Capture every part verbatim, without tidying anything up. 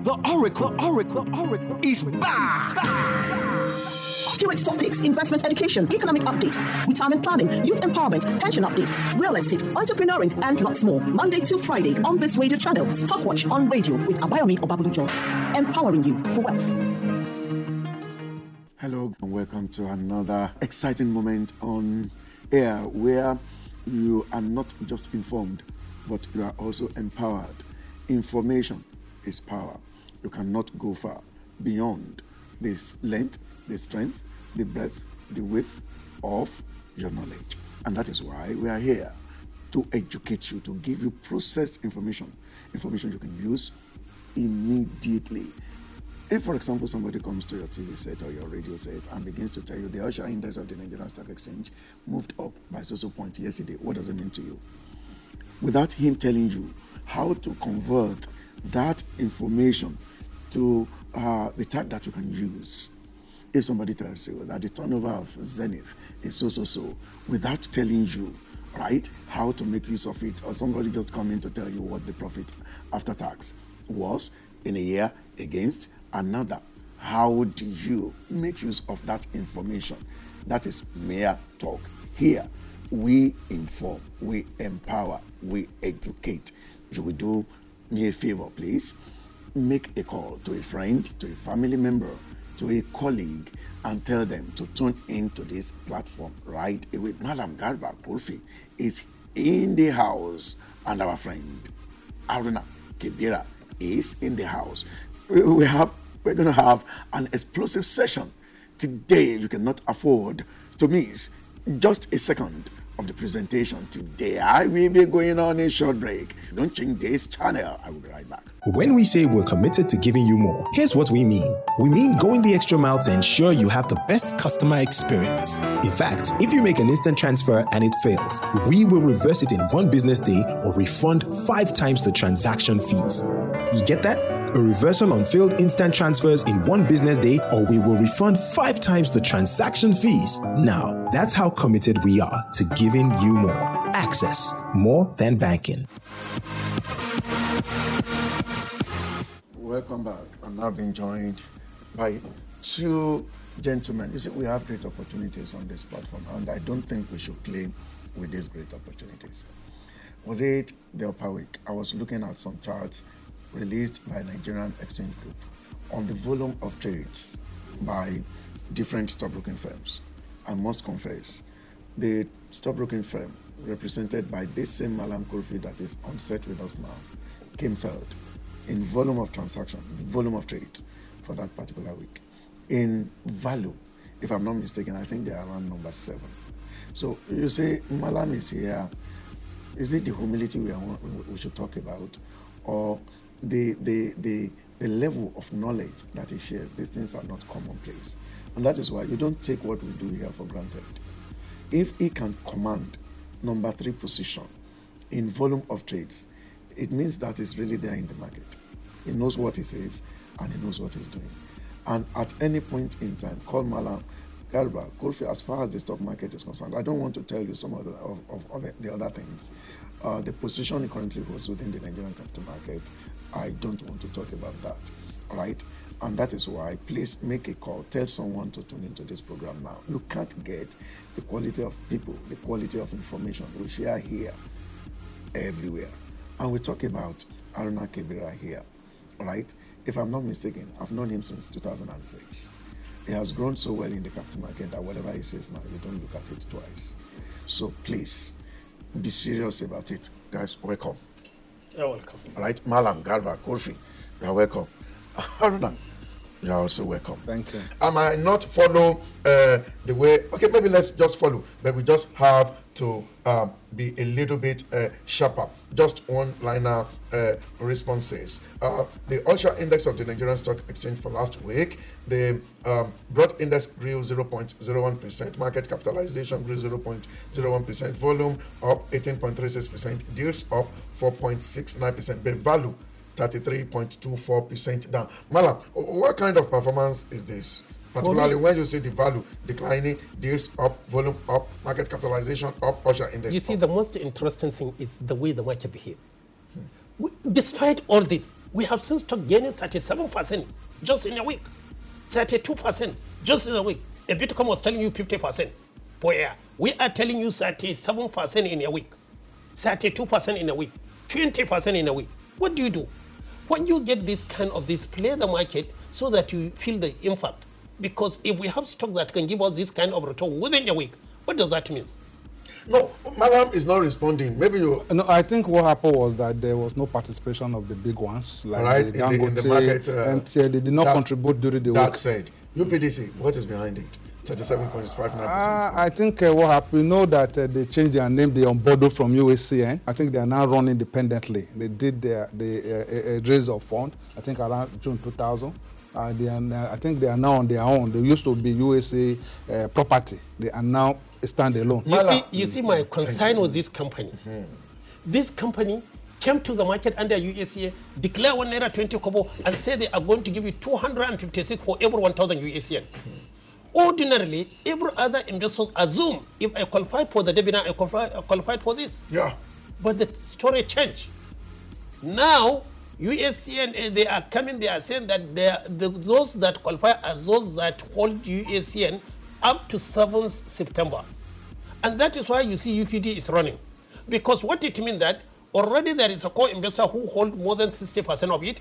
The Oracle, Oracle, Oracle is back! Accurate topics, investment education, economic update, retirement planning, youth empowerment, pension update, real estate, entrepreneuring, and lots more. Monday to Friday on this radio channel, Stockwatch on radio with Abayomi Obabujo, empowering you for wealth. Hello and welcome to another exciting moment on air where you are not just informed, but you are also empowered. Information is power. You cannot go far beyond the length, the strength, the breadth, the width of your knowledge. And that is why we are here to educate you, to give you processed information, information you can use immediately. If, for example, somebody comes to your T V set or your radio set and begins to tell you the Usher Index of the Nigerian Stock Exchange moved up by so-so point yesterday, what does it mean to you? Without him telling you how to convert that information to uh, the type that you can use. If somebody tells you that the turnover of Zenith is so-so-so, without telling you, right, how to make use of it, or somebody just come in to tell you what the profit after tax was in a year against another, how do you make use of that information? That is mere talk. Here, we inform, we empower, we educate. You will do me a favor, please. Make a call to a friend, to a family member, to a colleague, and tell them to tune into this platform right away. Malam Garba Kofi is in the house, and our friend Aruna Kebira is in the house. We, we have, we're going to have an explosive session today. You cannot afford to miss just a second of the presentation today. I will be going on a short break. Don't change this channel. I will be right back. When we say we're committed to giving you more, here's what we mean. We mean going the extra mile to ensure you have the best customer experience. In fact, if you make an instant transfer and it fails, we will reverse it in one business day or refund five times the transaction fees. You get that? A reversal on failed instant transfers in one business day, or we will refund five times the transaction fees. Now, that's how committed we are to giving you more. Access, more than banking. Welcome back. I'm now being joined by two gentlemen. You see, we have great opportunities on this platform, and I don't think we should play with these great opportunities. Was it the upper week? I was looking at some charts released by Nigerian Exchange Group on the volume of trades by different stockbroking firms. I must confess, the stockbroking firm represented by this same Malam Kofi that is on set with us now came third in volume of transaction, volume of trade for that particular week. In value, if I'm not mistaken, I think they are around number seven. So you say Malam is here. Is it the humility we, are, we should talk about, or the, the, the, the level of knowledge that he shares? These things are not commonplace. And that is why you don't take what we do here for granted. If he can command number three position in volume of trades, it means that he's really there in the market. He knows what he says and he knows what he's doing. And at any point in time, call Malam Garba Kofi, as far as the stock market is concerned. I don't want to tell you some of the, of, of other, the other things. Uh, the position he currently holds within the Nigerian capital market, I don't want to talk about that, right? And that is why, please make a call. Tell someone to tune into this program now. You can't get the quality of people, the quality of information we share here everywhere. And we talk about Aruna Kebira here, right? If I'm not mistaken, I've known him since two thousand six. He has grown so well in the capital market that whatever he says now, you don't look at it twice. So please, be serious about it. Guys, welcome. You're welcome. All right, Malam Garba Kofi, you're welcome. Aruna, you're also welcome. Thank you. I might not follow uh, the way, okay, maybe let's just follow, but we just have to um, be a little bit uh, sharper. Just one-liner uh, responses. Uh, the Usher Index of the Nigerian Stock Exchange for last week, the um, broad index grew zero point zero one percent, market capitalization grew zero point zero one percent, volume up eighteen point three six percent, deals up four point six nine percent, but value thirty-three point two four percent down. Malam, what kind of performance is this? Particularly when you see the value declining, deals up, volume up, market capitalization up, Usher Index up. You see, the most interesting thing is the way the market behave. Hmm. We, despite all this, We have seen stock gaining thirty-seven percent just in a week, thirty-two percent just in a week. A Bitcoin was telling you fifty percent per year. We are telling you thirty-seven percent in a week, thirty-two percent in a week, twenty percent in a week. What do you do? When you get this kind of this, play the market so that you feel the impact. Because if we have stock that can give us this kind of return within a week, what does that mean? No, Madam is not responding. Maybe you... No, I think what happened was that there was no participation of the big ones. Like right, the in, the, in the Dangote, market. Uh, and uh, they did not that, contribute during the that week. That said, U P D C, what is behind it? thirty-seven point five nine percent. Uh, I think uh, what happened, you know that uh, they changed their name, they unbundled from U A C N. I think they are now run independently. They did their the, uh, a raise of fund, I think around June two thousand. Uh, they are, uh, I think they are now on their own. They used to be U S A uh, property. They are now standalone. You see, you see my concern with this company. Mm-hmm. This company came to the market under U S A, declare one naira twenty kobo, and say they are going to give you two hundred fifty-six for every one thousand U S A. Mm-hmm. Ordinarily, every other investors assume if I qualify for the dividend, I qualify, I qualified for this. Yeah. But the story changed. Now, U S A N, uh, they are coming, they are saying that they are, the, those that qualify are those that hold U S A N up to seventh September. And that is why you see U P D is running. Because what it means that already there is a core investor who hold more than sixty percent of it.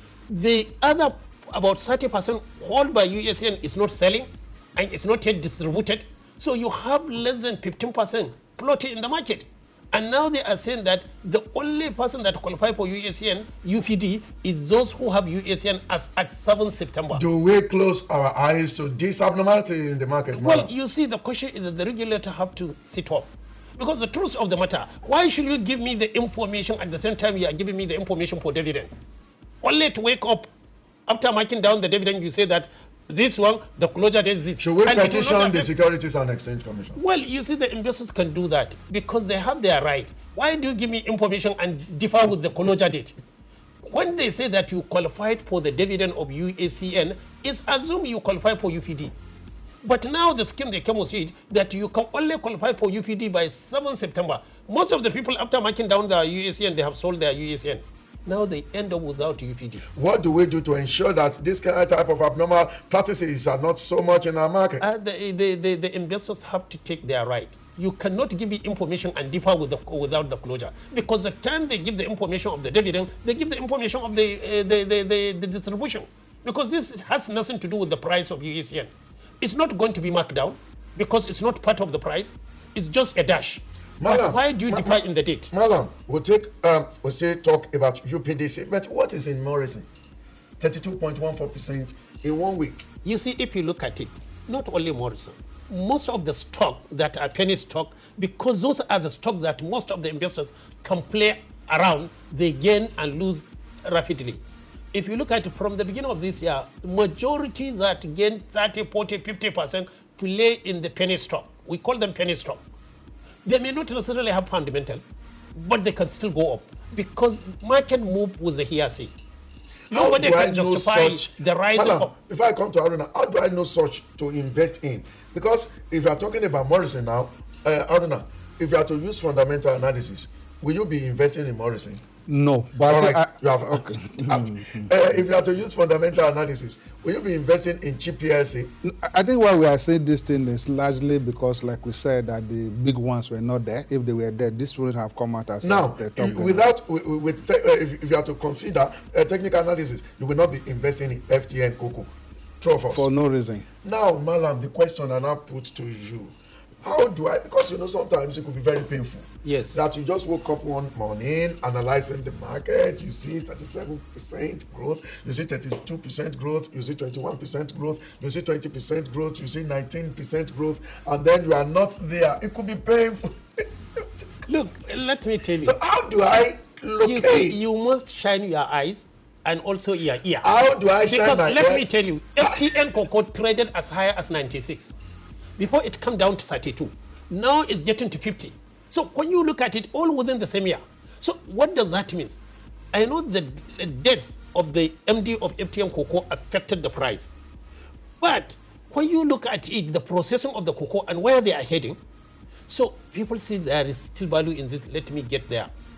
The other, about thirty percent held by U S A N is not selling and it's not yet distributed. So you have less than fifteen percent plotted in the market. And now they are saying that the only person that qualify for U S A N, U P D, is those who have U S A N as at seventh September. Do we close our eyes to this abnormality in the market? Well, Madam? you see, the question is that the regulator have to sit up. Because the truth of the matter, why should you give me the information at the same time you are giving me the information for dividend? Only to wake up after marking down the dividend, you say that this one, the closure date is this. Should we And petition the Securities and Exchange Commission? Well, you see, the investors can do that because they have their right. Why do you give me information and differ with the closure date? When they say that you qualified for the dividend of U S A N, it's assume you qualify for U P D. But now the scheme they came with it that you can only qualify for U P D by seventh September. Most of the people, after marking down the U S A N, they have sold their U S A N. Now they end up without U P D. What do we do to ensure that this kind of type of abnormal practices are not so much in our market? Uh, the, the, the, the investors have to take their right. You cannot give me information and differ with the, without the closure. Because the time they give the information of the dividend, they give the information of the, uh, the, the, the, the distribution. Because this has nothing to do with the price of U S A N. It's not going to be marked down because it's not part of the price. It's just a dash. Madam, why do you ma differ in the date? Madam, we'll take um, we'll still talk about U P D C, but what is in Morrison? thirty-two point one four percent in one week. You see, if you look at it, not only Morrison, most of the stock that are penny stock, because those are the stock that most of the investors can play around, they gain and lose rapidly. If you look at it from the beginning of this year, the majority that gain thirty, forty, fifty percent play in the penny stock. We call them penny stock. They may not necessarily have fundamental, but they can still go up because market move with the hearsay. Nobody can justify such, the rise Madam, of... If I come to Aruna, how do I know such to invest in? Because if you are talking about Morrison now, uh, Aruna, if you are to use fundamental analysis, will you be investing in Morrison? No, but right, I, you have okay. uh, if you are to use fundamental analysis, will you be investing in cheap P L C? I think why we are saying this thing is largely because, like we said, that the big ones were not there. If they were there, this wouldn't have come out as now. The top without with, with te uh, if, if you are to consider uh, technical analysis, you will not be investing in F T N Cocoa. True of us. For no reason. Now, Malam, the question I now put to you. How do I, because you know sometimes it could be very painful. Yes. That you just woke up one morning, analyzing the market, you see thirty-seven percent growth, you see thirty-two percent growth, you see twenty-one percent growth, you see twenty percent growth, you see nineteen percent growth, and then you are not there. It could be painful. Look, let me tell you. So how do I locate? You see, you must shine your eyes and also your ear. How do I shine because my let ears? me tell you, F T N Cocoa traded as high as ninety-six. Before it come down to thirty-two. Now it's getting to fifty. So when you look at it, all within the same year. So what does that mean? I know the, the death of the M D of F T N Cocoa affected the price. But when you look at it, the processing of the cocoa and where they are heading, so people see there is still value in this, let me get there. Mm.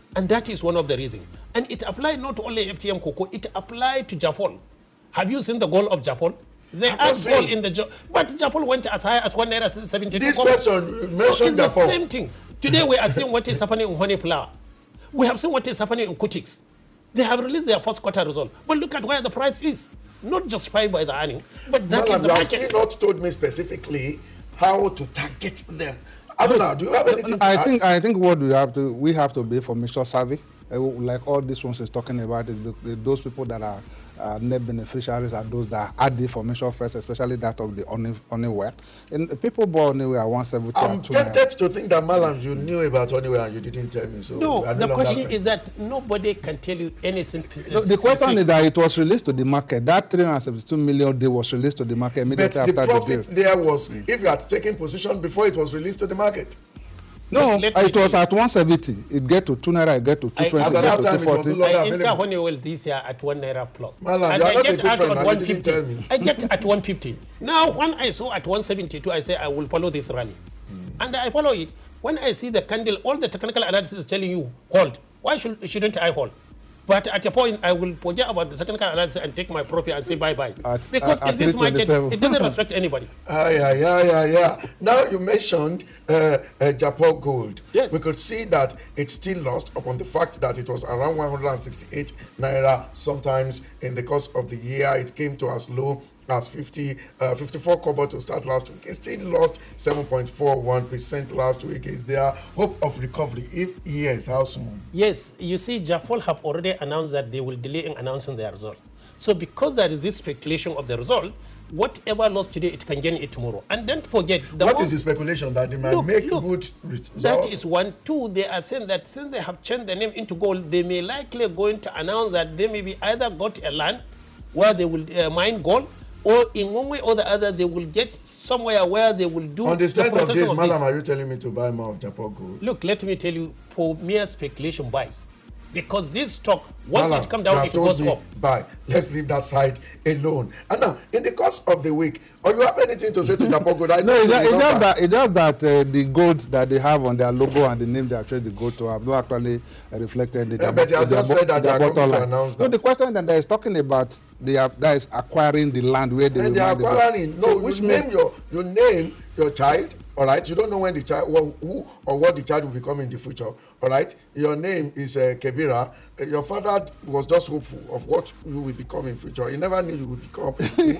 And that is one of the reasons. And it applied not only F T M Cocoa, it applied to Japol. Have you seen the goal of Japol? They are goal in the job, but Japol went as high as one naira seventy-two. This question mentioned so it's the Japol. same thing. Today we are seeing what is happening in Honey Flour. We have seen what is happening in Kutix. They have released their first quarter result, but look at where the price is. Not justified by the earning, but that Malam, is the you have market. still not told me specifically how to target them. Abdullah, do you have anything to I add? think I think what we have to we have to be information savvy. Uh, like all these ones is talking about is the, the, those people that are uh, net beneficiaries are those that add the information first, especially that of the Honeywell. And uh, people bought Honeywell at one seventy. I'm tempted to think that Malam, you knew about Honeywell and you didn't tell me. So No, I the no question longer- is that nobody can tell you anything. No, the question is that it was released to the market. That three hundred seventy-two million deal was released to the market But immediately the after the profit deal. there was if you had taken position before it was released to the market. No, Let- let it me was tell at one seventy. It get to two naira, it get to two I- twenty, As it at get that to time, two it was forty. no longer I enter available. Honeywell this year at one naira plus. Malam, and you are I not a get good out friend, at man. one You didn't fifty. tell me. I get at one fifty. Now, when I saw at one seventy-two, I say I will follow this rally. And I follow it. When I see the candle, all the technical analysis is telling you, hold. Why should, shouldn't I hold? But at a point, I will forget about the technical analysis and take my profit and say bye-bye. At- Because at in this market, three twenty-seven. it doesn't respect anybody. Ah, yeah, yeah, yeah, yeah. Now you mentioned uh, uh, Japol Gold. Yes. We could see that it still lost upon the fact that it was around one hundred sixty-eight naira. Sometimes in the course of the year, it came to as low as fifty, uh, fifty-four kobo to start last week. It still lost seven point four one percent last week. Is there hope of recovery? If yes, how soon? Yes, you see, Japol have already announced that they will delay in announcing their result. So because there is this speculation of the result, whatever lost today, it can gain it tomorrow. And don't forget, the What more- is the speculation that they might Look, make look, good results? That is one. Two, they are saying that since they have changed the name into gold, they may likely going to announce that they may be either got a land where they will uh, mine gold, or in one way or the other, they will get somewhere where they will do On the strength of processing this, Malam, this. are you telling me to buy more of Japol Gold? Look, let me tell you, for mere speculation, buy. Because this stock, once Malam, it come you down, have it told goes me up. buy. Let's leave that side alone. And now, in the course of the week, or you have anything to say to Japol Gold? I No, know it's you just, it's will just not that, buy. it's just that uh, the gold that they have on their logo and the name they actually the gold to have not actually uh, reflected in the Yeah, but you have their just bo- said that they their are coming bottom to line. announce No, that. the question that is talking about they have that is acquiring the land where they And will they are mine the gold. acquiring. No, So you which name means- your you name your child. All right, you don't know when the child, well, who or what the child will become in the future. All right, your name is uh, Kebira. Uh, your father was just hopeful of what you will become in future. He never knew you would become.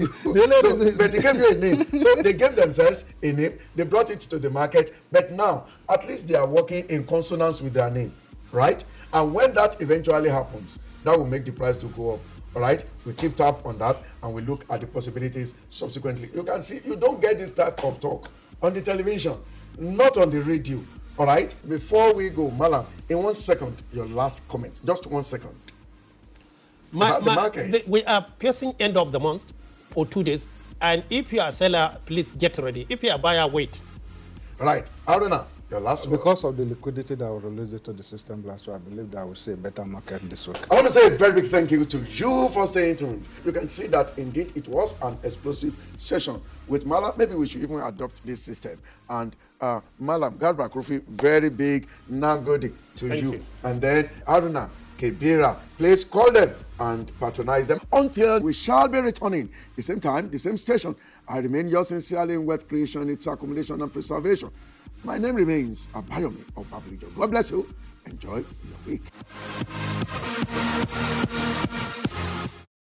so, but he gave you a name. So they gave themselves a name. They brought it to the market. But now, at least they are working in consonance with their name, right? And when that eventually happens, that will make the price to go up. All right, we keep tab on that and we look at the possibilities subsequently. You can see you don't get this type of talk on the television, not on the radio. All right, before we go, Malam, in one second, your last comment, just one second. Ma- About the ma- market. the- we are passing end of the month or two days, and if you are a seller, please get ready. If you are a buyer, wait. Right, Aruna, your last word. Because of the liquidity that was released into the system last week, I believe that I will see a better market this week. I want to say a very big thank you to you for staying tuned. You can see that indeed it was an explosive session with Malam. Maybe we should even adopt this system. And uh, Malam Garba Kofi, very big nagodi to Thank you. you. And then Aruna Kebira, please call them and patronize them until we shall be returning. The same time, the same station. I remain yours sincerely in wealth creation, its accumulation and preservation. My name remains Abayomi of Baburijo. God bless you. Enjoy your week.